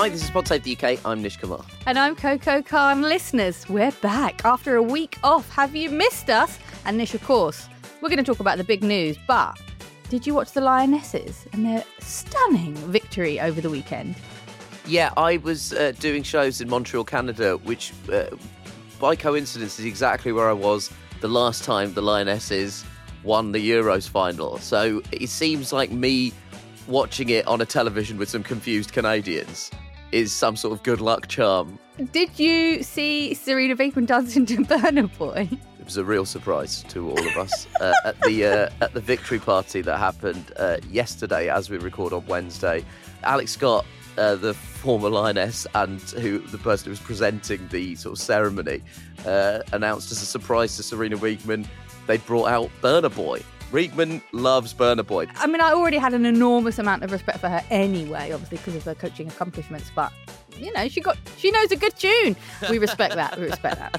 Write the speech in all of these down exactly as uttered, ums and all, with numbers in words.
Hi, this is Pod Save the U K. I'm Nish Kumar. And I'm Coco Khan. Listeners, we're back after a week off. Have you missed us? And Nish, of course, we're going to talk about the big news, but did you watch the Lionesses and their stunning victory over the weekend? Yeah, I was uh, doing shows in Montreal, Canada, which uh, by coincidence is exactly where I was the last time the Lionesses won the Euros final. So it seems like me watching it on a television with some confused Canadians is some sort of good luck charm. Did you see Serena Wiegmann dancing to Burna Boy? It was a real surprise to all of us uh, at the uh, at the victory party that happened uh, yesterday, as we record on Wednesday. Alex Scott, uh, the former Lioness and who the person who was presenting the sort of ceremony, uh, announced as a surprise to Serena Wiegmann they brought out Burna Boy. Wiegmann loves Burna Boy. I mean, I already had an enormous amount of respect for her anyway, obviously because of her coaching accomplishments, but, you know, she got she knows a good tune. We respect that. We respect that.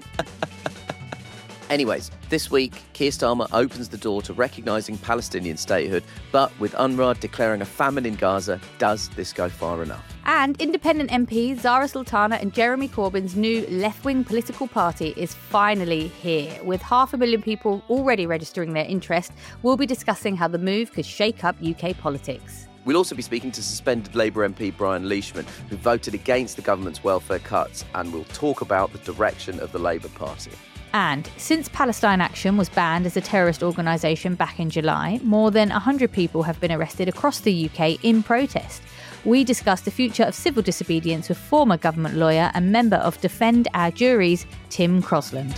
Anyways, this week, Keir Starmer opens the door to recognising Palestinian statehood, but with UNRWA declaring a famine in Gaza, does this go far enough? And independent M P Zara Sultana and Jeremy Corbyn's new left-wing political party is finally here. With half a million people already registering their interest, we'll be discussing how the move could shake up U K politics. We'll also be speaking to suspended Labour M P Brian Leishman, who voted against the government's welfare cuts, and we'll talk about the direction of the Labour Party. And since Palestine Action was banned as a terrorist organisation back in July, more than one hundred people have been arrested across the U K in protest. We discuss the future of civil disobedience with former government lawyer and member of Defend Our Juries, Tim Crosland.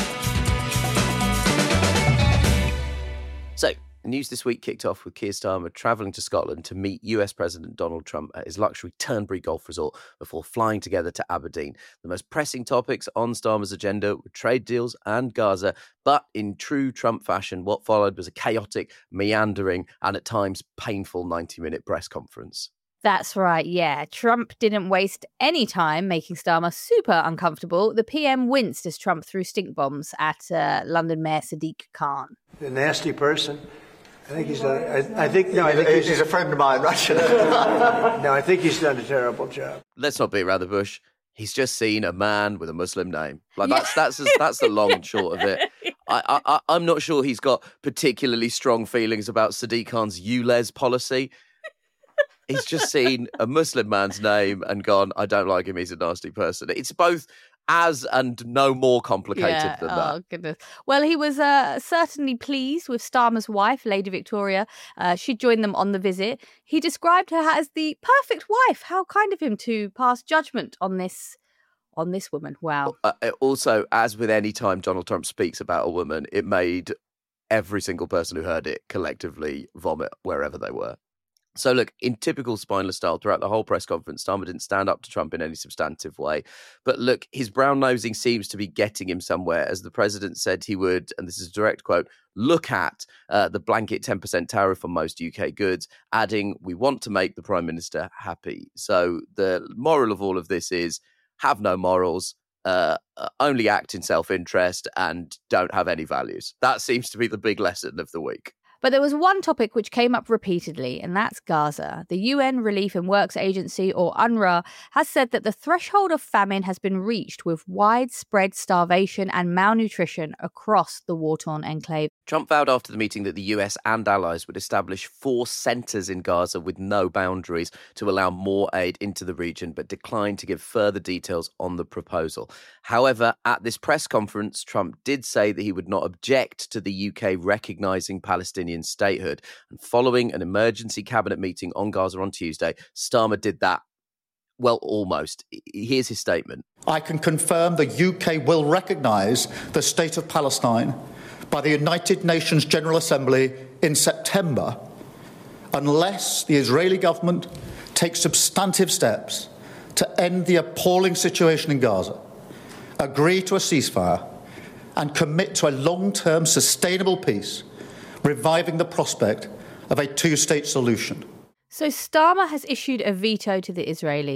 So, news this week kicked off with Keir Starmer travelling to Scotland to meet U S President Donald Trump at his luxury Turnberry Golf Resort before flying together to Aberdeen. The most pressing topics on Starmer's agenda were trade deals and Gaza, but in true Trump fashion, what followed was a chaotic, meandering and at times painful ninety-minute press conference. That's right, yeah. Trump didn't waste any time making Starmer super uncomfortable. The P M winced as Trump threw stink bombs at uh, London Mayor Sadiq Khan. A nasty person. I think he's done. I, I think no. I think he's, he's a friend of mine, right? No, I think he's done a terrible job. Let's not beat around the bush. He's just seen a man with a Muslim name. Like that's that's that's, that's the long and short of it. I, I I'm not sure he's got particularly strong feelings about Sadiq Khan's U L E Z policy. He's just seen a Muslim man's name and gone, I don't like him, he's a nasty person. It's both as and no more complicated yeah, than oh, that. Goodness. Well, he was uh, certainly pleased with Starmer's wife, Lady Victoria. Uh, she joined them on the visit. He described her as the perfect wife. How kind of him to pass judgment on this on this woman. Wow. Uh, also, as with any time Donald Trump speaks about a woman, it made every single person who heard it collectively vomit wherever they were. So look, in typical spineless style, throughout the whole press conference, Starmer didn't stand up to Trump in any substantive way. But look, his brown-nosing seems to be getting him somewhere, as the president said he would, and this is a direct quote, look at uh, the blanket ten percent tariff on most U K goods, adding, we want to make the Prime Minister happy. So the moral of all of this is, have no morals, uh, only act in self-interest, and don't have any values. That seems to be the big lesson of the week. But there was one topic which came up repeatedly, and that's Gaza. The U N Relief and Works Agency, or UNRWA, has said that the threshold of famine has been reached with widespread starvation and malnutrition across the war-torn enclave. Trump vowed after the meeting that the U S and allies would establish four centres in Gaza with no boundaries to allow more aid into the region, but declined to give further details on the proposal. However, at this press conference, Trump did say that he would not object to the U K recognising Palestinian statehood. And following an emergency cabinet meeting on Gaza on Tuesday, Starmer did that. Well, almost. Here's his statement. I can confirm the U K will recognise the state of Palestine by the United Nations General Assembly in September, unless the Israeli government takes substantive steps to end the appalling situation in Gaza, agree to a ceasefire, and commit to a long-term sustainable peace, reviving the prospect of a two-state solution. So Starmer has issued a veto to the Israelis.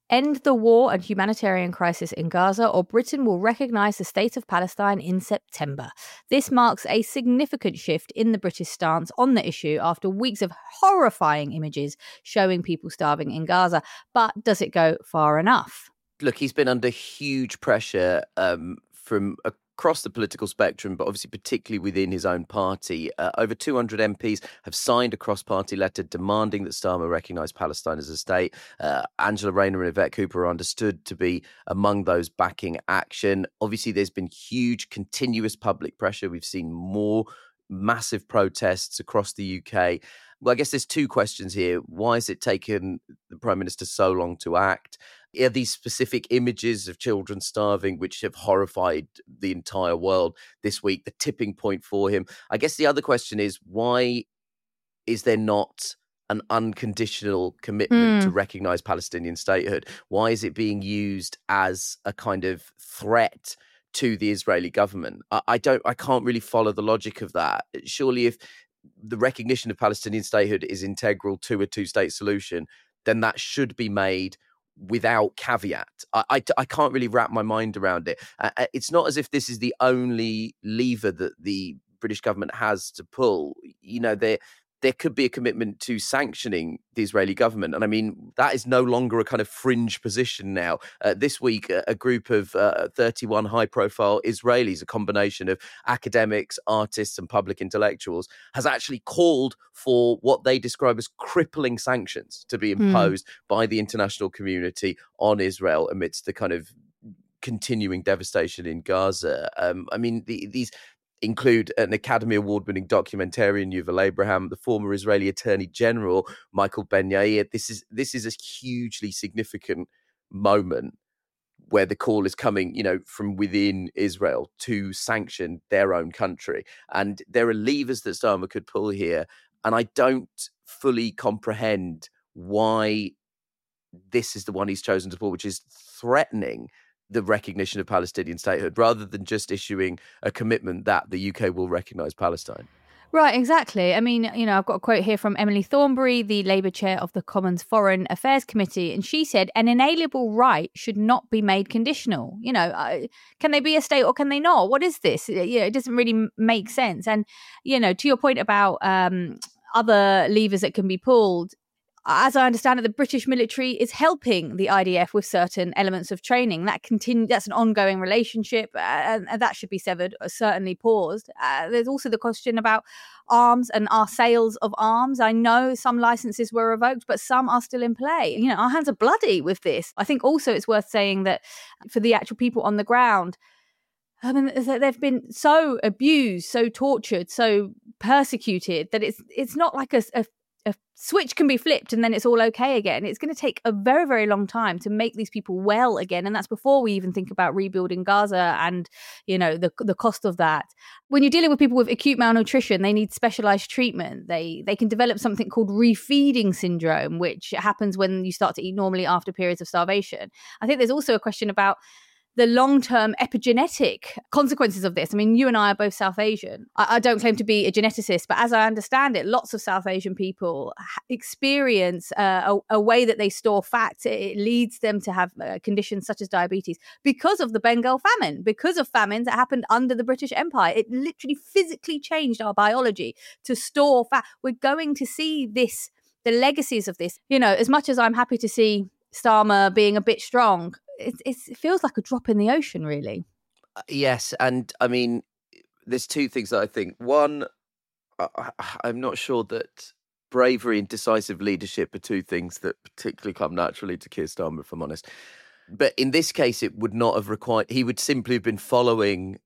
End the war and humanitarian crisis in Gaza, or Britain will recognise the state of Palestine in September. This marks a significant shift in the British stance on the issue after weeks of horrifying images showing people starving in Gaza. But does it go far enough? Look, he's been under huge pressure um, from across the political spectrum, but obviously particularly within his own party. Uh, over two hundred M Ps have signed a cross-party letter demanding that Starmer recognise Palestine as a state. Uh, Angela Rayner and Yvette Cooper are understood to be among those backing action. Obviously, there's been huge, continuous public pressure. We've seen more massive protests across the U K. Well, I guess there's two questions here. Why has it taken the Prime Minister so long to act? Are these specific images of children starving, which have horrified the entire world this week, the tipping point for him? I guess the other question is, why is there not an unconditional commitment mm. to recognise Palestinian statehood? Why is it being used as a kind of threat to the Israeli government? I, I don't, I can't really follow the logic of that. Surely if the recognition of Palestinian statehood is integral to a two-state solution, then that should be made without caveat. I, I, I can't really wrap my mind around it. Uh, it's not as if this is the only lever that the British government has to pull. You know, there there could be a commitment to sanctioning the Israeli government. And I mean, that is no longer a kind of fringe position now. Uh, this week, a, a group of uh, thirty-one high-profile Israelis, a combination of academics, artists and public intellectuals, has actually called for what they describe as crippling sanctions to be imposed mm. by the international community on Israel amidst the kind of continuing devastation in Gaza. Um, I mean, the, these... include an Academy Award-winning documentarian, Yuval Abraham, the former Israeli Attorney General, Michael Ben-Yair. This is this is a hugely significant moment where the call is coming, you know, from within Israel to sanction their own country. And there are levers that Starmer could pull here. And I don't fully comprehend why this is the one he's chosen to pull, which is threatening the recognition of Palestinian statehood, rather than just issuing a commitment that the U K will recognise Palestine. Right, exactly. I mean, you know, I've got a quote here from Emily Thornberry, the Labour chair of the Commons Foreign Affairs Committee, and she said, an inalienable right should not be made conditional. You know, uh, can they be a state or can they not? What is this? You know, it doesn't really make sense. And, you know, to your point about um, other levers that can be pulled, as I understand it, the British military is helping the I D F with certain elements of training. That continue, that's an ongoing relationship, uh, and, and that should be severed, uh, certainly paused. Uh, there's also the question about arms and our sales of arms. I know some licenses were revoked, but some are still in play. You know, our hands are bloody with this. I think also it's worth saying that for the actual people on the ground, I mean, they've been so abused, so tortured, so persecuted that it's it's not like a, a a switch can be flipped and then it's all okay again. It's going to take a very, very long time to make these people well again. And that's before we even think about rebuilding Gaza and, you know, the the cost of that. When you're dealing with people with acute malnutrition, they need specialized treatment. They they can develop something called refeeding syndrome, which happens when you start to eat normally after periods of starvation. I think there's also a question about the long-term epigenetic consequences of this. I mean, you and I are both South Asian. I, I don't claim to be a geneticist, but as I understand it, lots of South Asian people experience uh, a, a way that they store fat. It leads them to have uh, conditions such as diabetes because of the Bengal famine, because of famines that happened under the British Empire. It literally physically changed our biology to store fat. We're going to see this, the legacies of this. You know, as much as I'm happy to see Starmer being a bit strong, It, it's, it feels like a drop in the ocean, really. Uh, yes. And I mean, there's two things that I think. One, I, I'm not sure that bravery and decisive leadership are two things that particularly come naturally to Keir Starmer, if I'm honest. But in this case, it would not have required, he would simply have been following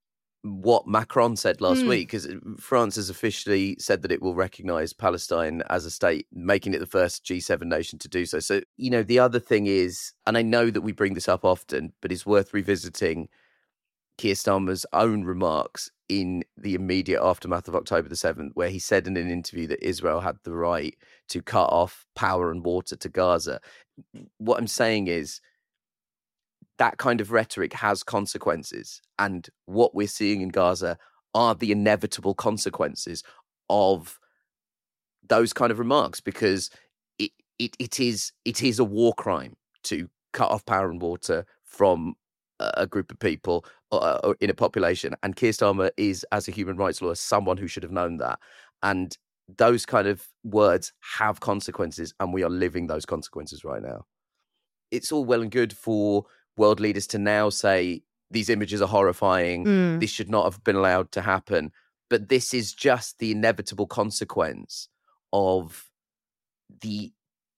what Macron said last mm. week, because France has officially said that it will recognise Palestine as a state, making it the first G seven nation to do so. So, you know, the other thing is, and I know that we bring this up often, but it's worth revisiting Keir Starmer's own remarks in the immediate aftermath of October the seventh, where he said in an interview that Israel had the right to cut off power and water to Gaza. What I'm saying is, that kind of rhetoric has consequences. And what we're seeing in Gaza are the inevitable consequences of those kind of remarks, because it it, it is it is a war crime to cut off power and water from a group of people uh, in a population. And Keir Starmer is, as a human rights lawyer, someone who should have known that. And those kind of words have consequences, and we are living those consequences right now. It's all well and good for world leaders to now say, these images are horrifying, mm. this should not have been allowed to happen. But this is just the inevitable consequence of the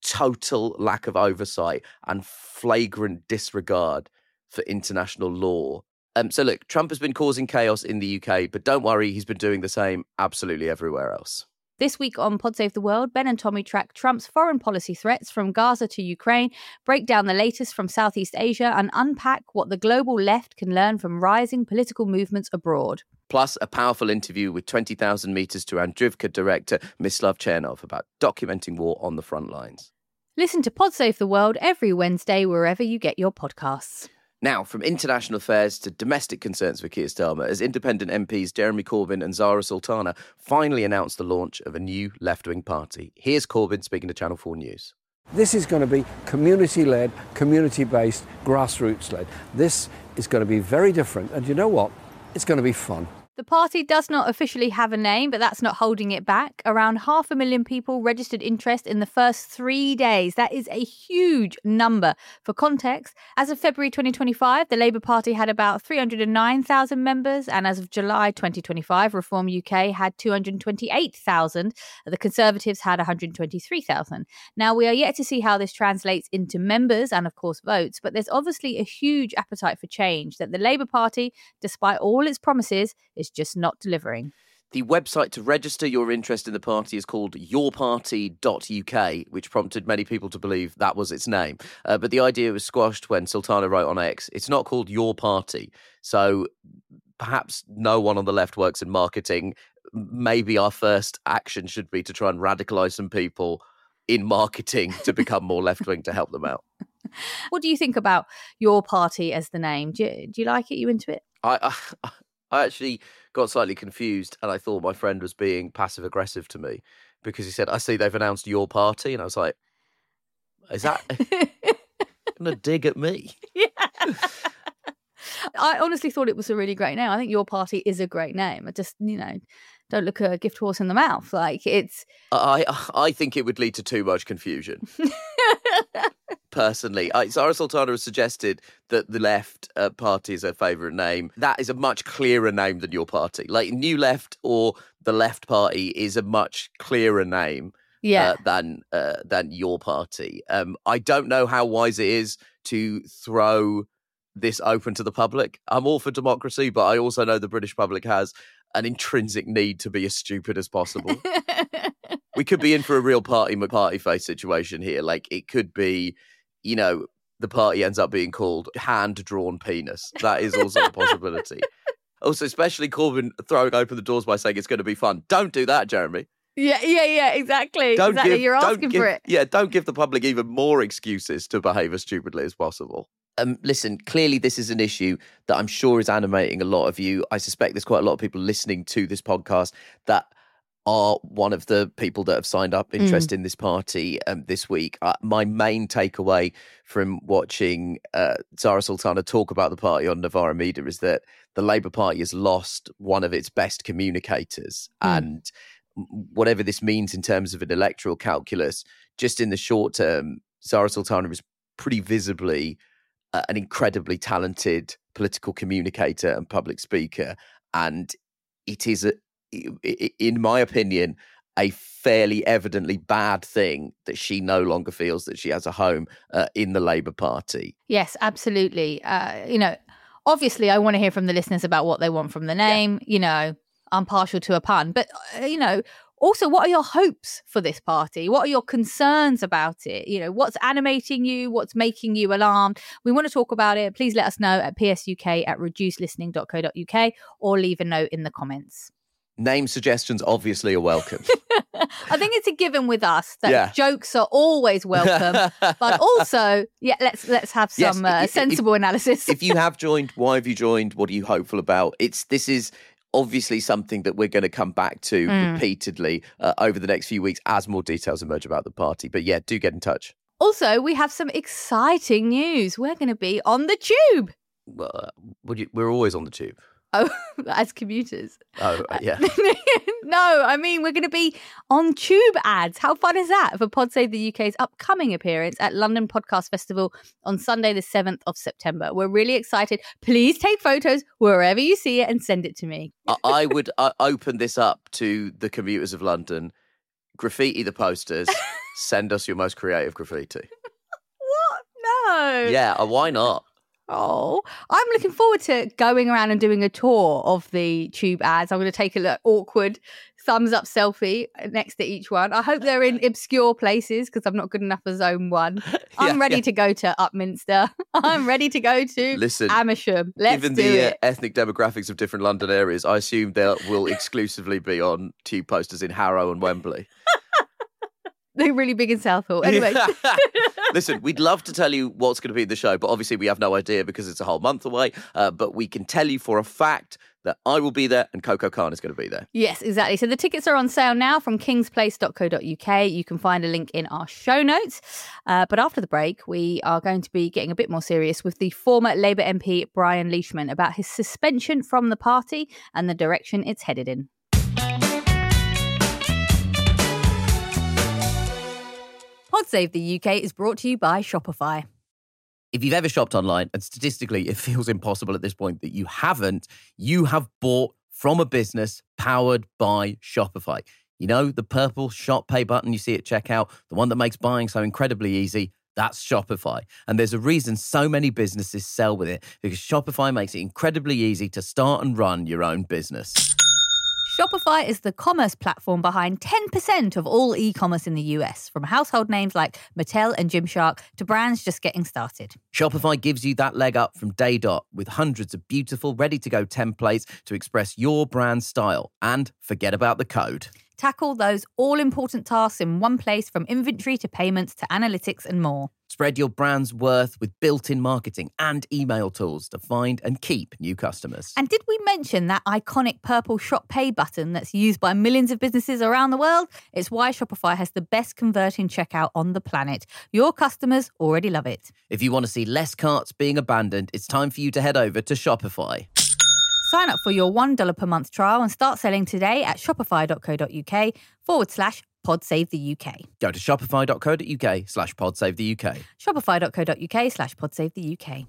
total lack of oversight and flagrant disregard for international law. Um, so look, Trump has been causing chaos in the U K, but don't worry, he's been doing the same absolutely everywhere else. This week on Pod Save the World, Ben and Tommy track Trump's foreign policy threats from Gaza to Ukraine, break down the latest from Southeast Asia, and unpack what the global left can learn from rising political movements abroad. Plus, a powerful interview with twenty thousand Meters to Andrivka director Mislav Chernov about documenting war on the front lines. Listen to Pod Save the World every Wednesday wherever you get your podcasts. Now, from international affairs to domestic concerns for Keir Starmer, as independent M Ps Jeremy Corbyn and Zara Sultana finally announced the launch of a new left-wing party. Here's Corbyn speaking to Channel four News. This is going to be community-led, community-based, grassroots-led. This is going to be very different. And you know what? It's going to be fun. The party does not officially have a name, but that's not holding it back. Around half a million people registered interest in the first three days. That is a huge number. For context, as of February twenty twenty-five, the Labour Party had about three hundred nine thousand members, and as of July twenty twenty-five, Reform U K had two hundred twenty-eight thousand. The Conservatives had one hundred twenty-three thousand. Now, we are yet to see how this translates into members and, of course, votes, but there's obviously a huge appetite for change that the Labour Party, despite all its promises, is just not delivering. The website to register your interest in the party is called your party dot U K, which prompted many people to believe that was its name. Uh, but the idea was squashed when Sultana wrote on X, it's not called Your Party. So perhaps no one on the left works in marketing. Maybe our first action should be to try and radicalise some people in marketing to become more left-wing to help them out. What do you think about Your Party as the name? Do you, do you like it? You into it? I... I I actually got slightly confused and I thought my friend was being passive-aggressive to me because he said, I see they've announced Your Party. And I was like, is that going to dig at me? Yeah. I honestly thought it was a really great name. I think Your Party is a great name. I just, you know, don't look a gift horse in the mouth. Like it's... I, I think it would lead to too much confusion. Personally, I, Zara Sultana has suggested that the left uh, party is her favourite name. That is a much clearer name than Your Party. Like New Left or the Left Party is a much clearer name yeah. uh, than uh, than Your Party. Um, I don't know how wise it is to throw this open to the public. I'm all for democracy, but I also know the British public has an intrinsic need to be as stupid as possible. We could be in for a real party party face situation here. Like it could be, you know, the party ends up being called hand-drawn penis. That is also a possibility. Also, especially Corbyn throwing open the doors by saying it's going to be fun. Don't do that, Jeremy. Yeah, yeah, yeah, exactly. Don't exactly. Give, You're asking give, for it. Yeah, don't give the public even more excuses to behave as stupidly as possible. Um, listen, clearly this is an issue that I'm sure is animating a lot of you. I suspect there's quite a lot of people listening to this podcast that are one of the people that have signed up interest mm. in this party um, this week. Uh, my main takeaway from watching uh, Zara Sultana talk about the party on Novara Media is that the Labour Party has lost one of its best communicators. Mm. And whatever this means in terms of an electoral calculus, just in the short term, Zara Sultana is pretty visibly uh, an incredibly talented political communicator and public speaker. And it is a in my opinion, a fairly evidently bad thing that she no longer feels that she has a home uh, in the Labour Party. Yes, absolutely. Uh, you know, obviously I want to hear from the listeners about what they want from the name. Yeah. You know, I'm partial to a pun. But, uh, you know, also, what are your hopes for this party? What are your concerns about it? You know, what's animating you? What's making you alarmed? We want to talk about it. Please let us know at psuk at reduced listening dot co dot uk or leave a note in the comments. Name suggestions obviously are welcome. I think it's a given with us that yeah. jokes are always welcome, but also, yeah, let's let's have some yes, uh, if, sensible if, analysis. If you have joined, why have you joined? What are you hopeful about? It's this is obviously something that we're going to come back to mm. repeatedly uh, over the next few weeks as more details emerge about the party. But yeah, do get in touch. Also, we have some exciting news. We're going to be on the tube. Well, uh, would you, we're always on the tube. Oh, as commuters. Oh, uh, yeah. No, I mean, we're going to be on tube ads. How fun is that for Pod Save the U K's upcoming appearance at London Podcast Festival on Sunday, the seventh of September? We're really excited. Please take photos wherever you see it and send it to me. I, I would uh, open this up to the commuters of London. Graffiti the posters. Send us your most creative graffiti. What? No. Yeah, uh, why not? Oh, I'm looking forward to going around and doing a tour of the tube ads. I'm going to take a look, awkward thumbs up selfie next to each one. I hope they're in obscure places because I'm not good enough for zone one. I'm Yeah, ready yeah. to go to Upminster. I'm ready to go to Listen, Amersham. Let's Given do the uh, it. ethnic demographics of different London areas, I assume they will exclusively be on tube posters in Harrow and Wembley. They're really big in Southall. Anyway. Listen, we'd love to tell you what's going to be in the show, but obviously we have no idea because it's a whole month away. Uh, but we can tell you for a fact that I will be there and Coco Khan is going to be there. Yes, exactly. So the tickets are on sale now from kingsplace dot co dot uk. You can find a link in our show notes. Uh, but after the break, we are going to be getting a bit more serious with the former Labour M P Brian Leishman about his suspension from the party and the direction it's headed in. Pod Save the U K is brought to you by Shopify. If you've ever shopped online, and statistically it feels impossible at this point that you haven't, you have bought from a business powered by Shopify. You know, the purple Shop Pay button you see at checkout, the one that makes buying so incredibly easy, that's Shopify. And there's a reason so many businesses sell with it, because Shopify makes it incredibly easy to start and run your own business. Shopify is the commerce platform behind ten percent of all e-commerce in the U S, from household names like Mattel and Gymshark to brands just getting started. Shopify gives you that leg up from day dot with hundreds of beautiful, ready-to-go templates to express your brand style. And forget about the code. Tackle those all-important tasks in one place, from inventory to payments to analytics and more. Spread your brand's worth with built-in marketing and email tools to find and keep new customers. And did we mention that iconic purple Shop Pay button that's used by millions of businesses around the world? It's why Shopify has the best converting checkout on the planet. Your customers already love it. If you want to see less carts being abandoned, it's time for you to head over to Shopify. Sign up for your one dollar per month trial and start selling today at shopify.co.uk forward slash podsavetheyuk. Go to shopify.co.uk slash podsavetheyuk. Shopify.co.uk slash podsavetheyuk.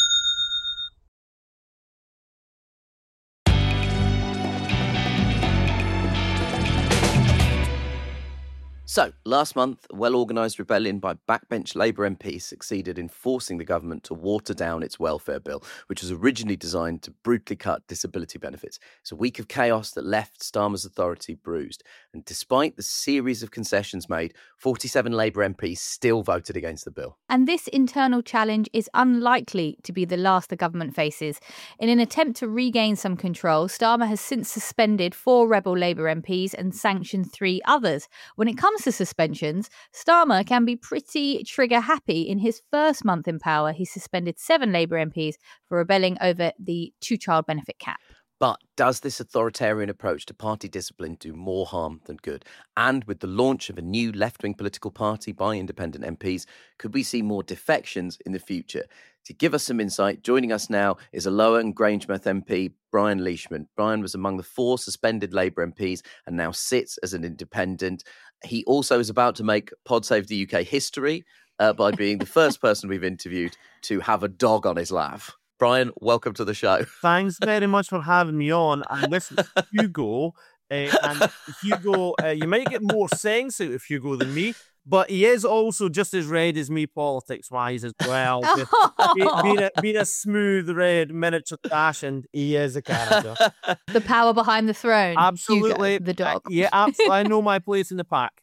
So, last month, a well-organised rebellion by backbench Labour M Ps succeeded in forcing the government to water down its welfare bill, which was originally designed to brutally cut disability benefits. It's a week of chaos that left Starmer's authority bruised. And despite the series of concessions made, forty-seven Labour M Ps still voted against the bill. And this internal challenge is unlikely to be the last the government faces. In an attempt to regain some control, Starmer has since suspended four rebel Labour M Ps and sanctioned three others. When it comes to suspensions, Starmer can be pretty trigger happy. In his first month in power, he suspended seven Labour M Ps for rebelling over the two-child benefit cap. But does this authoritarian approach to party discipline do more harm than good? And with the launch of a new left-wing political party by independent M Ps, could we see more defections in the future? To give us some insight, joining us now is a Lower and Grangemouth M P, Brian Leishman. Brian was among the four suspended Labour M Ps and now sits as an independent. He also is about to make Pod Save the U K history uh, by being the first person we've interviewed to have a dog on his lav. Brian, welcome to the show. Thanks very much for having me on. And listen, Hugo, uh, and Hugo, uh, you might get more sense out of Hugo than me, but he is also just as red as me politics-wise as well. Be, being, a, being a smooth red miniature dash, and he is a character. The power behind the throne. Absolutely. Hugo, the dog. Uh, yeah, absolutely. I know my place in the pack.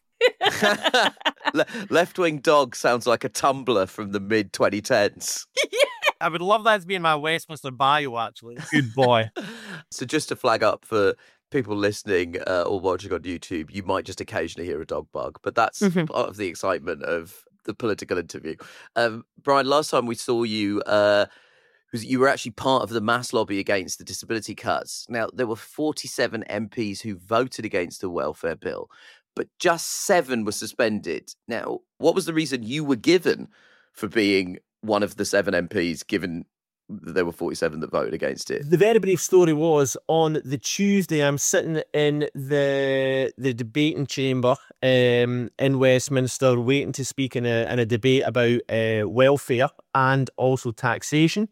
Le- left-wing dog sounds like a Tumblr from the mid twenty tens. I would love that to be in my Westminster bio, actually. Good boy. So just to flag up for people listening uh, or watching on YouTube, you might just occasionally hear a dog bark, but that's Mhm. part of the excitement of the political interview. Um, Brian, last time we saw you, uh, was you were actually part of the mass lobby against the disability cuts. Now, there were forty-seven M Ps who voted against the welfare bill, but just seven were suspended. Now, what was the reason you were given for being one of the seven M Ps, given that there were forty-seven that voted against it? The very brief story was, on the Tuesday, I'm sitting in the the debating chamber um, in Westminster, waiting to speak in a, in a debate about uh, welfare and also taxation.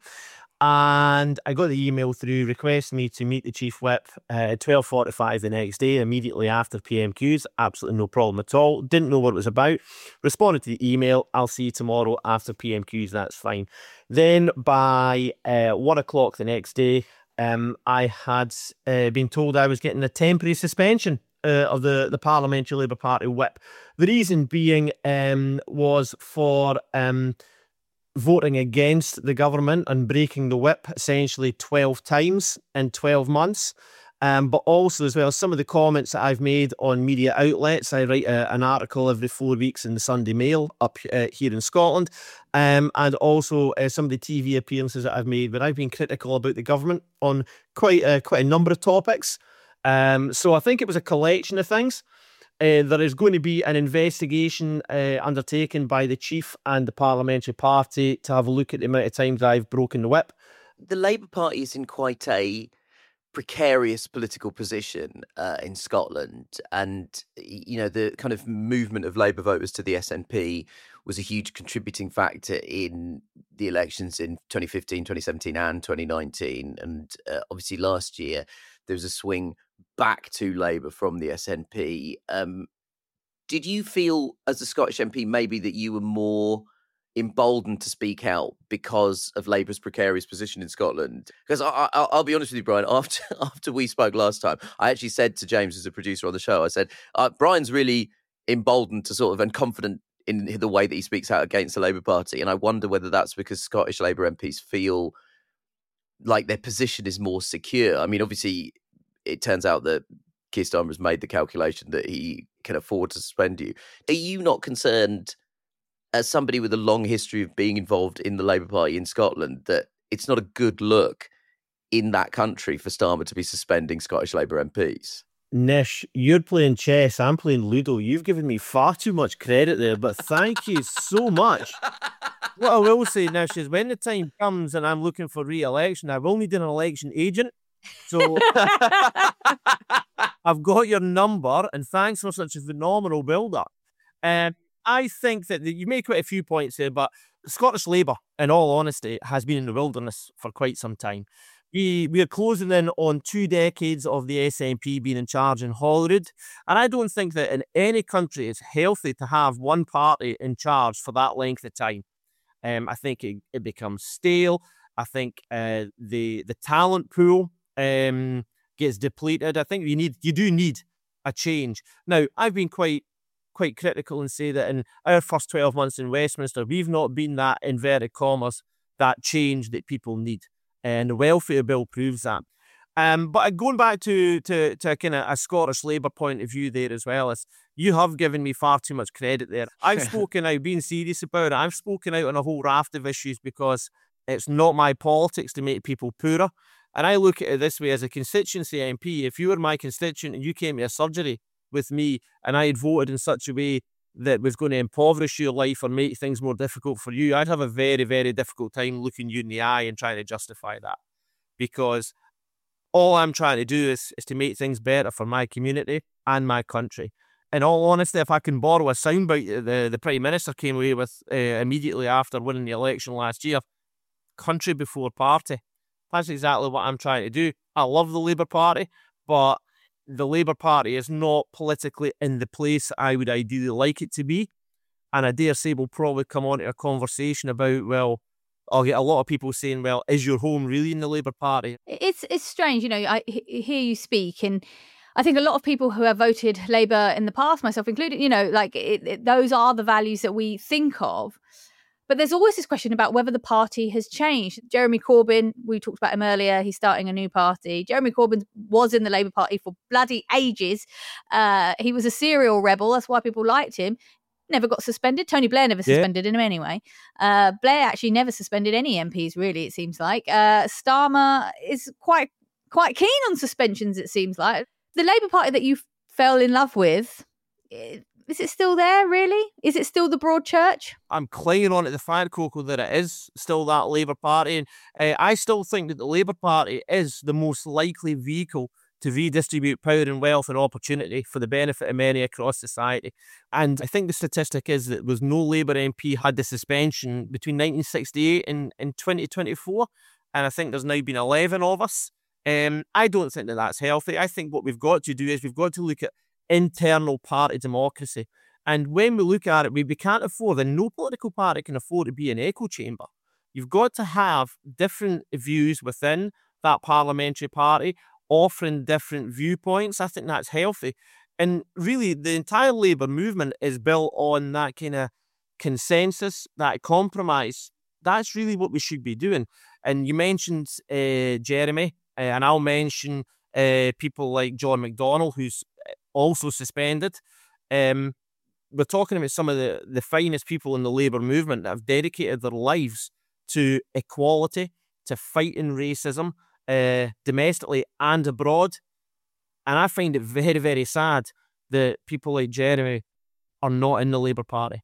And I got the email through requesting me to meet the Chief Whip at twelve forty-five the next day, immediately after P M Qs. Absolutely no problem at all. Didn't know what it was about. Responded to the email. I'll see you tomorrow after P M Qs. That's fine. Then by uh, one o'clock the next day, um, I had uh, been told I was getting a temporary suspension uh, of the, the Parliamentary Labour Party Whip. The reason being um, was for... Um, voting against the government and breaking the whip essentially twelve times in twelve months. Um, but also as well, some of the comments that I've made on media outlets. I write a, an article every four weeks in the Sunday Mail up uh, here in Scotland. Um, and also uh, some of the T V appearances that I've made where I've been critical about the government on quite, uh, quite a number of topics. Um, so I think it was a collection of things. Uh, there is going to be an investigation uh, undertaken by the Chief and the Parliamentary Party to have a look at the amount of times I've broken the whip. The Labour Party is in quite a precarious political position uh, in Scotland, and you know the kind of movement of Labour voters to the S N P was a huge contributing factor in the elections in twenty fifteen, twenty seventeen and twenty nineteen, and uh, obviously last year there was a swing back to Labour from the S N P. Um, did you feel as a Scottish M P maybe that you were more emboldened to speak out because of Labour's precarious position in Scotland? Because I, I, I'll be honest with you, Brian, after after we spoke last time, I actually said to James, as a producer on the show, I said, uh, Brian's really emboldened to sort of and confident in the way that he speaks out against the Labour Party. And I wonder whether that's because Scottish Labour M Ps feel like their position is more secure. I mean, obviously, it turns out that Keir Starmer has made the calculation that he can afford to suspend you. Are you not concerned, as somebody with a long history of being involved in the Labour Party in Scotland, that it's not a good look in that country for Starmer to be suspending Scottish Labour M Ps? Nish, you're playing chess, I'm playing Ludo. You've given me far too much credit there, but thank you so much. What I will say, Nish, is when the time comes and I'm looking for re-election, I will need an election agent. So I've got your number, and thanks for such a phenomenal build-up. And I think that the, you made quite a few points here, but Scottish Labour, in all honesty, has been in the wilderness for quite some time. We we are closing in on two decades of the S N P being in charge in Holyrood, and I don't think that in any country it's healthy to have one party in charge for that length of time. Um, I think it, it becomes stale. I think uh, the the talent pool um, gets depleted. I think you need you do need a change. Now, I've been quite quite critical and say that in our first twelve months in Westminster, we've not been that, inverted commas, that change that people need. And the welfare bill proves that. Um, but going back to to, to kind of a Scottish Labour point of view there as well, is you have given me far too much credit there. I've spoken out, being serious about it, I've spoken out on a whole raft of issues because it's not my politics to make people poorer. And I look at it this way, as a constituency M P, if you were my constituent and you came to a surgery with me and I had voted in such a way that was going to impoverish your life or make things more difficult for you, I'd have a very, very difficult time looking you in the eye and trying to justify that. Because all I'm trying to do is, is to make things better for my community and my country. In all honesty, if I can borrow a soundbite the, the Prime Minister came away with uh, immediately after winning the election last year, country before party. That's exactly what I'm trying to do. I love the Labour Party, but the Labour Party is not politically in the place I would ideally like it to be. And I dare say we'll probably come on to a conversation about, well, I'll get a lot of people saying, well, is your home really in the Labour Party? It's it's strange, you know, I h- hear you speak, and I think a lot of people who have voted Labour in the past, myself included, you know, like it, it, those are the values that we think of. But there's always this question about whether the party has changed. Jeremy Corbyn, we talked about him earlier, he's starting a new party. Jeremy Corbyn was in the Labour Party for bloody ages. Uh, he was a serial rebel. That's why people liked him. Never got suspended. Tony Blair never suspended yeah. him anyway. Uh, Blair actually never suspended any M Ps, really, it seems like. Uh, Starmer is quite quite keen on suspensions, it seems like. The Labour Party that you fell in love with is it still there, really? Is it still the broad church? I'm clinging on to the fact, Coco, that it is still that Labour Party. And uh, I still think that the Labour Party is the most likely vehicle to redistribute power and wealth and opportunity for the benefit of many across society. And I think the statistic is that there was no Labour M P had the suspension between nineteen sixty-eight and, and twenty twenty-four. And I think there's now been eleven of us. Um, I don't think that that's healthy. I think what we've got to do is we've got to look at internal party democracy. And when we look at it, we, we can't afford, and no political party can afford to be an echo chamber. You've got to have different views within that parliamentary party, offering different viewpoints. I think that's healthy. And really, the entire Labour movement is built on that kind of consensus, that compromise. That's really what we should be doing. And you mentioned uh, Jeremy, uh, and I'll mention uh, people like John McDonnell, who's also suspended. Um, we're talking about some of the, the finest people in the Labour movement that have dedicated their lives to equality, to fighting racism, uh, domestically and abroad. And I find it very, very sad that people like Jeremy are not in the Labour Party.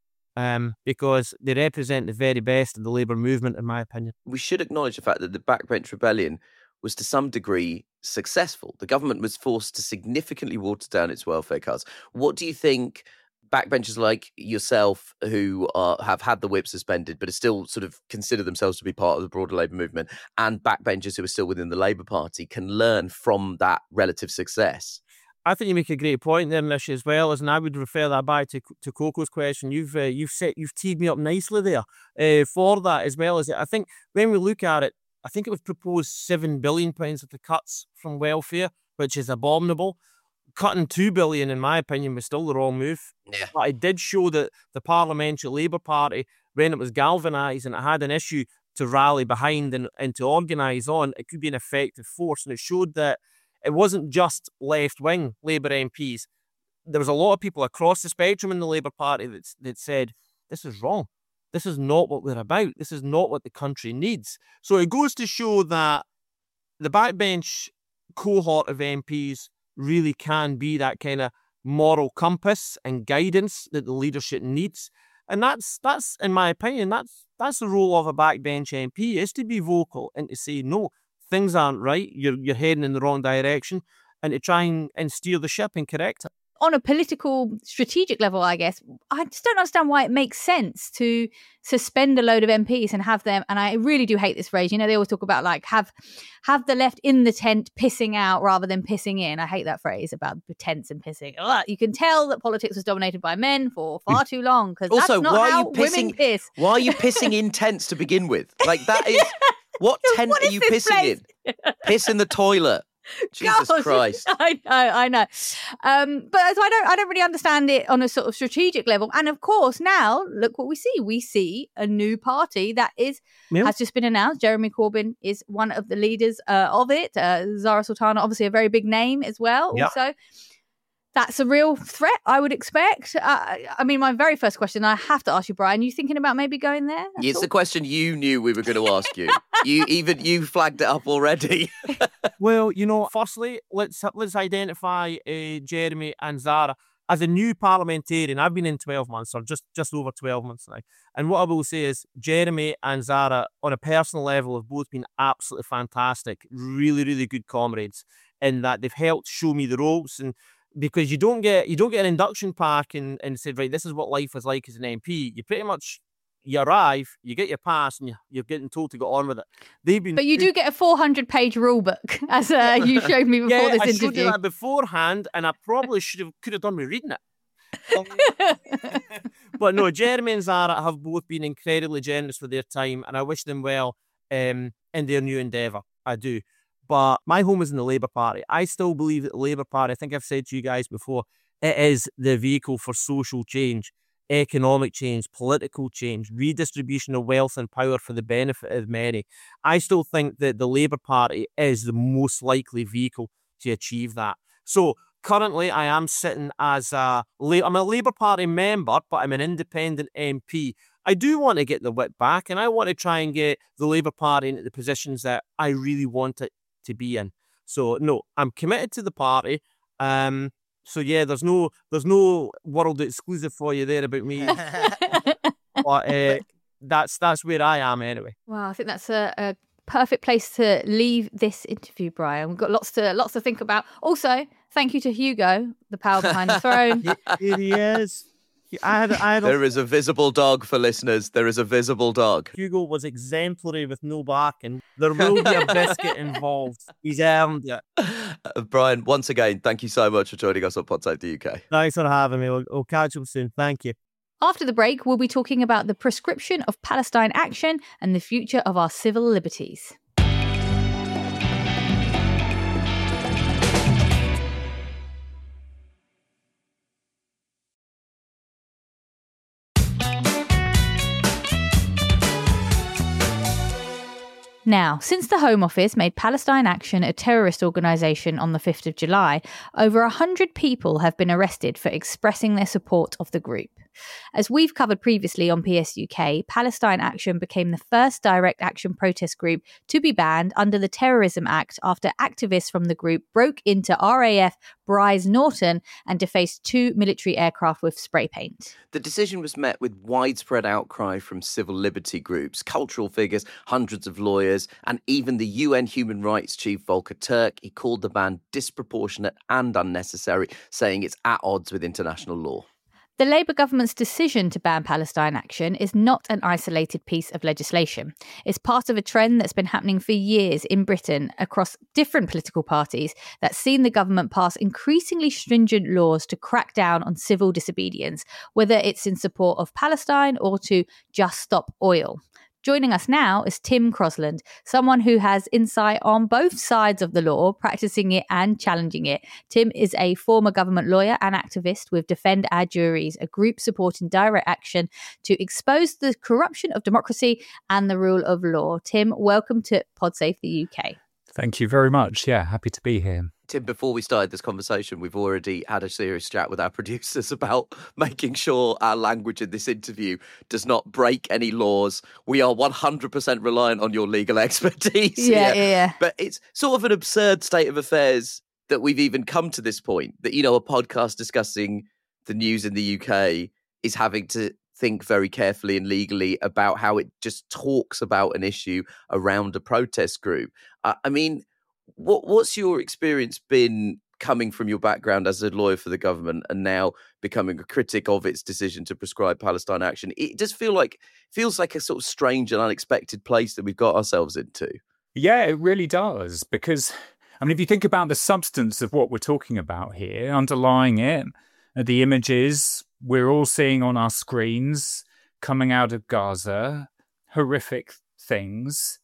Um, because they represent the very best of the Labour movement, in my opinion. We should acknowledge the fact that the Backbench Rebellion was to some degree successful. The government was forced to significantly water down its welfare cuts. What do you think backbenchers like yourself, who are, have had the whip suspended but are still sort of consider themselves to be part of the broader Labour movement, and backbenchers who are still within the Labour Party can learn from that relative success? I think you make a great point there, Nish, as well, as, and I would refer that back to to Coco's question. You've uh, you've set you've teed me up nicely there uh, for that, as well as I think when we look at it, I think it was proposed seven billion pounds of the cuts from welfare, which is abominable. Cutting two billion, in my opinion, was still the wrong move. Yeah. But it did show that the Parliamentary Labour Party, when it was galvanised and it had an issue to rally behind and, and to organise on, it could be an effective force, and it showed that it wasn't just left-wing Labour M Ps. There was a lot of people across the spectrum in the Labour Party that, that said, this is wrong. This is not what we're about. This is not what the country needs. So it goes to show that the backbench cohort of M Ps really can be that kind of moral compass and guidance that the leadership needs. And that's, that's in my opinion, that's that's the role of a backbench M P, is to be vocal and to say, no, things aren't right, you're you're heading in the wrong direction, and to try and, and steer the ship and correct it. On a political, strategic level, I guess, I just don't understand why it makes sense to suspend a load of M Ps and have them, and I really do hate this phrase, you know, they always talk about like have have the left in the tent pissing out rather than pissing in. I hate that phrase about the tents and pissing. Ugh, you can tell that politics was dominated by men for far too long, because that's Also, not why how are you pissing, women piss. Why are you pissing in tents to begin with? Like, that is... What tent What are is you this pissing place? in? Piss in the toilet. Jesus God, Christ. I know, I know. Um, but so I don't, I don't really understand it on a sort of strategic level. And of course, now look what we see. We see a new party that is Yeah. has just been announced. Jeremy Corbyn is one of the leaders uh, of it. Uh, Zara Sultana, obviously a very big name as well. Yeah. Also, that's a real threat, I would expect. Uh, I mean, my very first question, I have to ask you, Brian, you thinking about maybe going there? at It's all? the question you knew we were going to ask you. You even you flagged it up already. Well, you know, firstly, let's let's identify uh, Jeremy and Zara as a new parliamentarian. I've been in twelve months, or just, just over twelve months now. And what I will say is Jeremy and Zara, on a personal level, have both been absolutely fantastic, really, really good comrades, in that they've helped show me the ropes. And because you don't get you don't get an induction pack and, and say, right, this is what life is like as an M P. You pretty much, you arrive, you get your pass, and you, you're getting told to go on with it. They've been, But you do get a four hundred page rule book, as uh, you showed me before yeah, this I showed interview. you that beforehand, and I probably should have could have done me reading it. But no, Jeremy and Zara have both been incredibly generous with their time, and I wish them well um, in their new endeavour. I do. But my home is in the Labour Party. I still believe that the Labour Party, I think I've said to you guys before, it is the vehicle for social change, economic change, political change, redistribution of wealth and power for the benefit of many. I still think that the Labour Party is the most likely vehicle to achieve that. So currently I am sitting as a, I'm a Labour Party member, but I'm an independent M P. I do want to get the whip back, and I want to try and get the Labour Party into the positions that I really want it to be in. So no, I'm committed to the party. Um, So yeah, there's no there's no world exclusive for you there about me. But uh, that's that's where I am anyway. Well, I think that's a, a perfect place to leave this interview, Brian. We've got lots to lots to think about. Also, thank you to Hugo, the power behind the throne. Here he is. I had, I had There is a visible dog for listeners. There is a visible dog. Hugo was exemplary with no barking. There will be a biscuit involved. He's earned it. Uh, Brian, once again, thank you so much for joining us on PodSafe U K. Thanks for having me. We'll, we'll catch up soon. Thank you. After the break, we'll be talking about the prescription of Palestine action and the future of our civil liberties. Now, since the Home Office made Palestine Action a terrorist organisation on the fifth of July, over one hundred people have been arrested for expressing their support of the group. As we've covered previously on P S U K, Palestine Action became the first direct action protest group to be banned under the Terrorism Act after activists from the group broke into R A F Brize Norton and defaced two military aircraft with spray paint. The decision was met with widespread outcry from civil liberty groups, cultural figures, hundreds of lawyers, and even the U N Human Rights Chief Volker Turk. He called the ban disproportionate and unnecessary, saying it's at odds with international law. The Labour government's decision to ban Palestine Action is not an isolated piece of legislation. It's part of a trend that's been happening for years in Britain across different political parties that's seen the government pass increasingly stringent laws to crack down on civil disobedience, whether it's in support of Palestine or to just stop oil. Joining us now is Tim Crosland, someone who has insight on both sides of the law, practicing it and challenging it. Tim is a former government lawyer and activist with Defend Our Juries, a group supporting direct action to expose the corruption of democracy and the rule of law. Tim, welcome to PodSafe the U K. Thank you very much. Yeah, happy to be here. Tim, before we started this conversation, we've already had a serious chat with our producers about making sure our language in this interview does not break any laws. We are one hundred percent reliant on your legal expertise. Yeah, yeah, yeah. But it's sort of an absurd state of affairs that we've even come to this point, that, you know, a podcast discussing the news in the U K is having to think very carefully and legally about how it just talks about an issue around a protest group. Uh, I mean, what what's your experience been coming from your background as a lawyer for the government and now becoming a critic of its decision to prescribe Palestine Action? It does feel like feels like a sort of strange and unexpected place that we've got ourselves into. Yeah, it really does. Because, I mean, if you think about the substance of what we're talking about here, underlying it, the images we're all seeing on our screens coming out of Gaza, horrific things,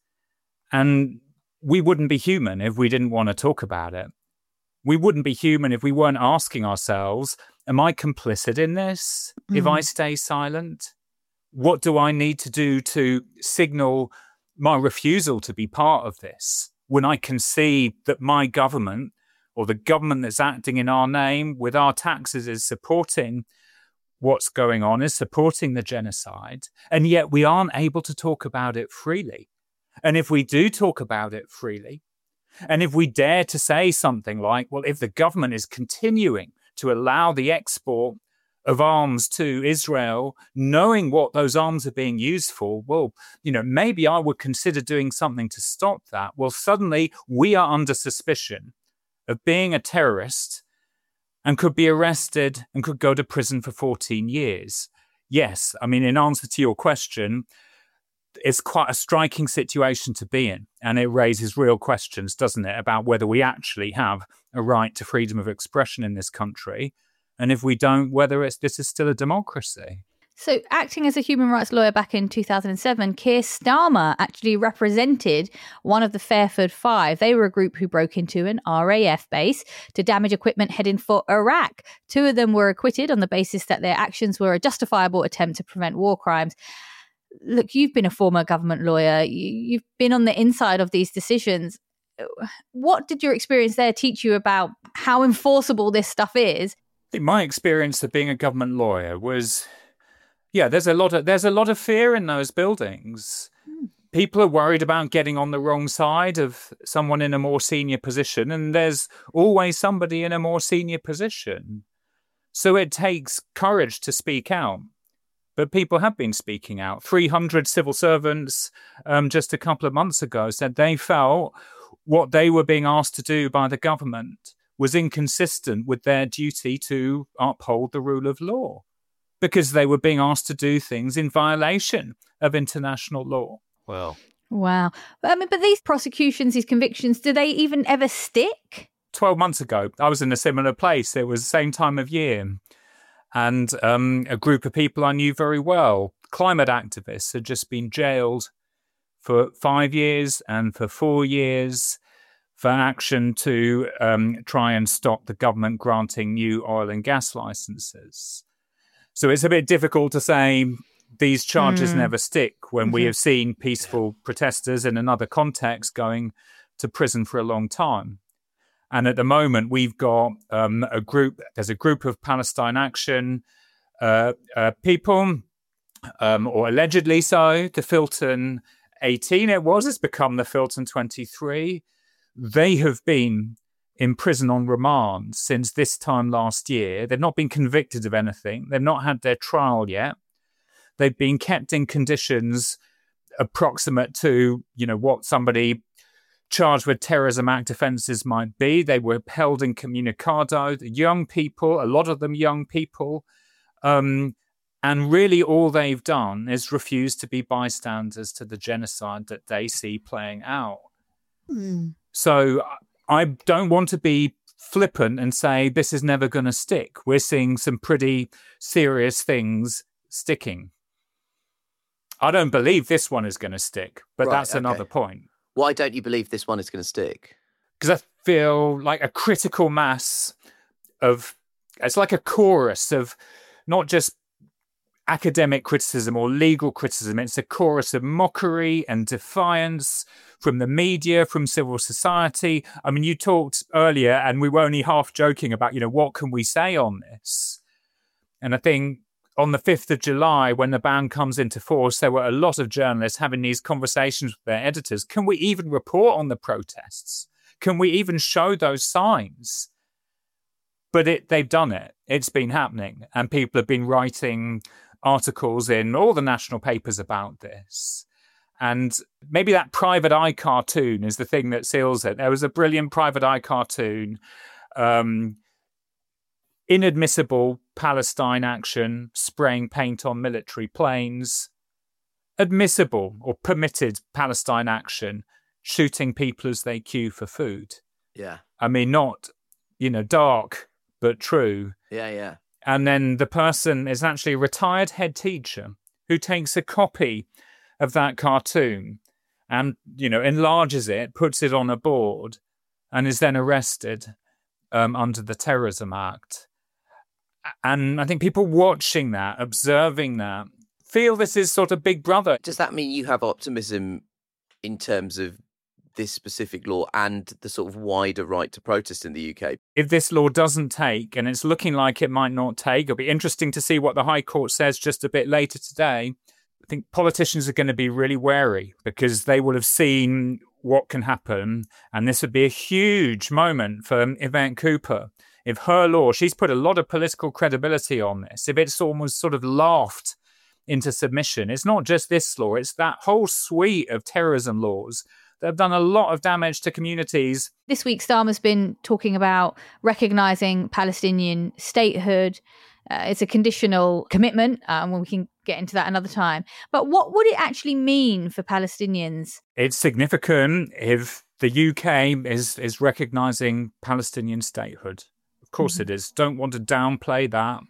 and we wouldn't be human if we didn't want to talk about it. We wouldn't be human if we weren't asking ourselves, am I complicit in this? Mm. If I stay silent, what do I need to do to signal my refusal to be part of this when I can see that my government or the government that's acting in our name with our taxes is supporting what's going on, is supporting the genocide, and yet we aren't able to talk about it freely. And if we do talk about it freely, and if we dare to say something like, well, if the government is continuing to allow the export of arms to Israel, knowing what those arms are being used for, well, you know, maybe I would consider doing something to stop that. Well, suddenly we are under suspicion of being a terrorist and could be arrested and could go to prison for fourteen years. Yes, I mean, in answer to your question, it's quite a striking situation to be in, and it raises real questions, doesn't it, about whether we actually have a right to freedom of expression in this country, and if we don't, whether it's this is still a democracy. So, acting as a human rights lawyer back in two thousand seven, Keir Starmer actually represented one of the Fairford Five. They were a group who broke into an R A F base to damage equipment heading for Iraq. Two of them were acquitted on the basis that their actions were a justifiable attempt to prevent war crimes. Look, you've been a former government lawyer. You've been on the inside of these decisions. What did your experience there teach you about how enforceable this stuff is? I think my experience of being a government lawyer was, yeah, there's a lot of there's a lot of fear in those buildings. Mm. people are worried about getting on the wrong side of someone in a more senior position, and there's always somebody in a more senior position. So it takes courage to speak out. But people have been speaking out. three hundred civil servants um, just a couple of months ago said they felt what they were being asked to do by the government was inconsistent with their duty to uphold the rule of law, because they were being asked to do things in violation of international law. Well, wow. I mean, but these prosecutions, these convictions, do they even ever stick? twelve months ago, I was in a similar place. It was the same time of year. And um, a group of people I knew very well, climate activists, had just been jailed for five years and for four years for action to um, try and stop the government granting new oil and gas licenses. So it's a bit difficult to say these charges mm. never stick when mm-hmm. we have seen peaceful protesters in another context going to prison for a long time. And at the moment, we've got um, a group, there's a group of Palestine Action uh, uh, people, um, or allegedly so, the Filton eighteen it was, it's become the Filton twenty-three. They have been in prison on remand since this time last year. They've not been convicted of anything. They've not had their trial yet. They've been kept in conditions approximate to, you know, what somebody charged with terrorism act offences might be. They were held incommunicado. Young people, a lot of them young people. Um, and really all they've done is refuse to be bystanders to the genocide that they see playing out. Mm. So I don't want to be flippant and say this is never going to stick. We're seeing some pretty serious things sticking. I don't believe this one is going to stick, but right, that's okay. Another point. Why don't you believe this one is going to stick? Because I feel like a critical mass of, it's like a chorus of not just academic criticism or legal criticism. It's a chorus of mockery and defiance from the media, from civil society. I mean, you talked earlier, and we were only half joking about, you know, what can we say on this? And I think on the fifth of July, when the ban comes into force, there were a lot of journalists having these conversations with their editors. Can we even report on the protests? Can we even show those signs? But it, they've done it. It's been happening. And people have been writing articles in all the national papers about this. And maybe that private eye cartoon is the thing that seals it. There was a brilliant private eye cartoon, um, inadmissible Palestine Action, spraying paint on military planes. Admissible or permitted Palestine Action, shooting people as they queue for food. Yeah. I mean, not, you know, dark, but true. Yeah, yeah. And then the person is actually a retired head teacher who takes a copy of that cartoon and, you know, enlarges it, puts it on a board, and is then arrested um, under the Terrorism Act. And I think people watching that, observing that, feel this is sort of Big Brother. Does that mean you have optimism in terms of this specific law and the sort of wider right to protest in the U K? If this law doesn't take, and it's looking like it might not take, it'll be interesting to see what the High Court says just a bit later today. I think politicians are going to be really wary because they will have seen what can happen. And this would be a huge moment for Yvette Cooper. If her law, she's put a lot of political credibility on this, if it's almost sort of laughed into submission, it's not just this law, it's that whole suite of terrorism laws that have done a lot of damage to communities. This week, Starmer's been talking about recognising Palestinian statehood. Uh, it's a conditional commitment, uh, and we can get into that another time. But what would it actually mean for Palestinians? It's significant if the U K is, is recognising Palestinian statehood. Of course mm-hmm. it is. Don't want to downplay that.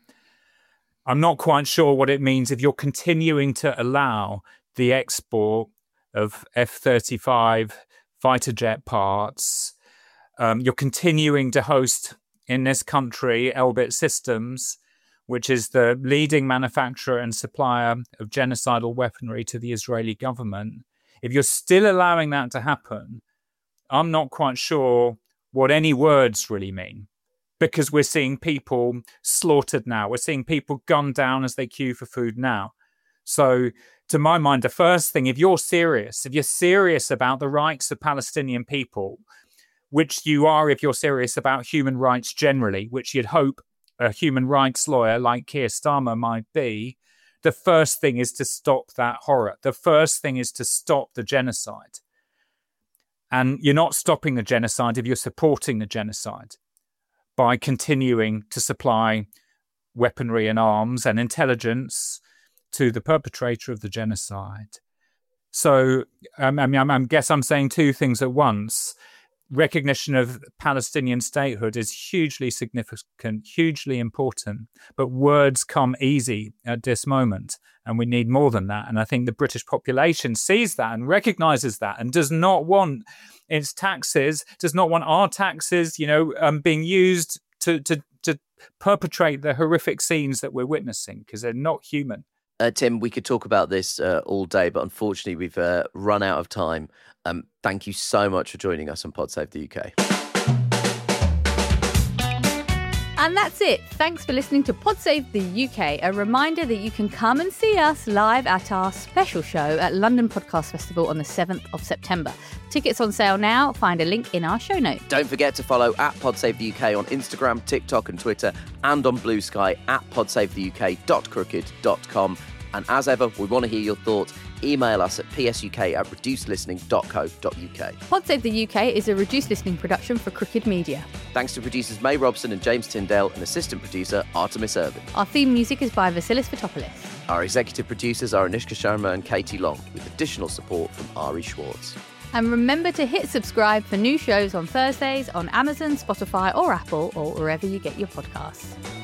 I'm not quite sure what it means if you're continuing to allow the export of F thirty-five fighter jet parts. Um, you're continuing to host in this country Elbit Systems, which is the leading manufacturer and supplier of genocidal weaponry to the Israeli government. If you're still allowing that to happen, I'm not quite sure what any words really mean, because we're seeing people slaughtered now. We're seeing people gunned down as they queue for food now. So to my mind, the first thing, if you're serious, if you're serious about the rights of Palestinian people, which you are if you're serious about human rights generally, which you'd hope a human rights lawyer like Keir Starmer might be, the first thing is to stop that horror. The first thing is to stop the genocide. And you're not stopping the genocide if you're supporting the genocide by continuing to supply weaponry and arms and intelligence to the perpetrator of the genocide. So um, I mean, I guess I'm saying two things at once. Recognition of Palestinian statehood is hugely significant, hugely important, but words come easy at this moment, and we need more than that. And I think the British population sees that and recognizes that and does not want its taxes, does not want our taxes, you know, um, being used to, to, to perpetrate the horrific scenes that we're witnessing, because they're not human. Uh, Tim, we could talk about this uh, all day, but unfortunately we've uh, run out of time. Um, thank you so much for joining us on Pod Save the U K. And that's it. Thanks for listening to Pod Save the U K. A reminder that you can come and see us live at our special show at London Podcast Festival on the seventh of September. Tickets on sale now. Find a link in our show notes. Don't forget to follow at Pod Save the U K on Instagram, TikTok and Twitter, and on Blue Sky at pod save the u k dot crooked dot com. And as ever, we want to hear your thoughts. Email us at p s u k at reduced listening dot co dot u k. Pod Save the U K is a Reduced Listening production for Crooked Media. Thanks to producers May Robson and James Tyndale and assistant producer Artemis Irvin. Our theme music is by Vasilis Fotopoulos. Our executive producers are Anushka Sharma and Katie Long, with additional support from Ari Schwartz. And remember to hit subscribe for new shows on Thursdays on Amazon, Spotify or Apple, or wherever you get your podcasts.